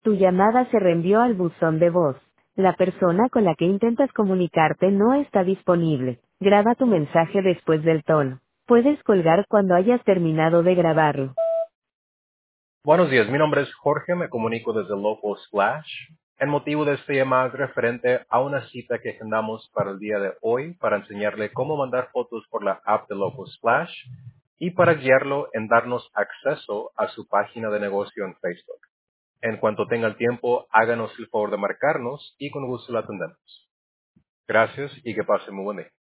Tu llamada se reenvió al buzón de voz. La persona con la que intentas comunicarte no está disponible. Graba tu mensaje después del tono. Puedes colgar cuando hayas terminado de grabarlo. Buenos días, mi nombre es Jorge, me comunico desde Local Splash. El motivo de esta llamada es referente a una cita que agendamos para el día de hoy para enseñarle cómo mandar fotos por la app de Local Splash y para guiarlo en darnos acceso a su página de negocio en Facebook. En cuanto tenga el tiempo, háganos el favor de marcarnos y con gusto la atendemos. Gracias y que pase muy buen día.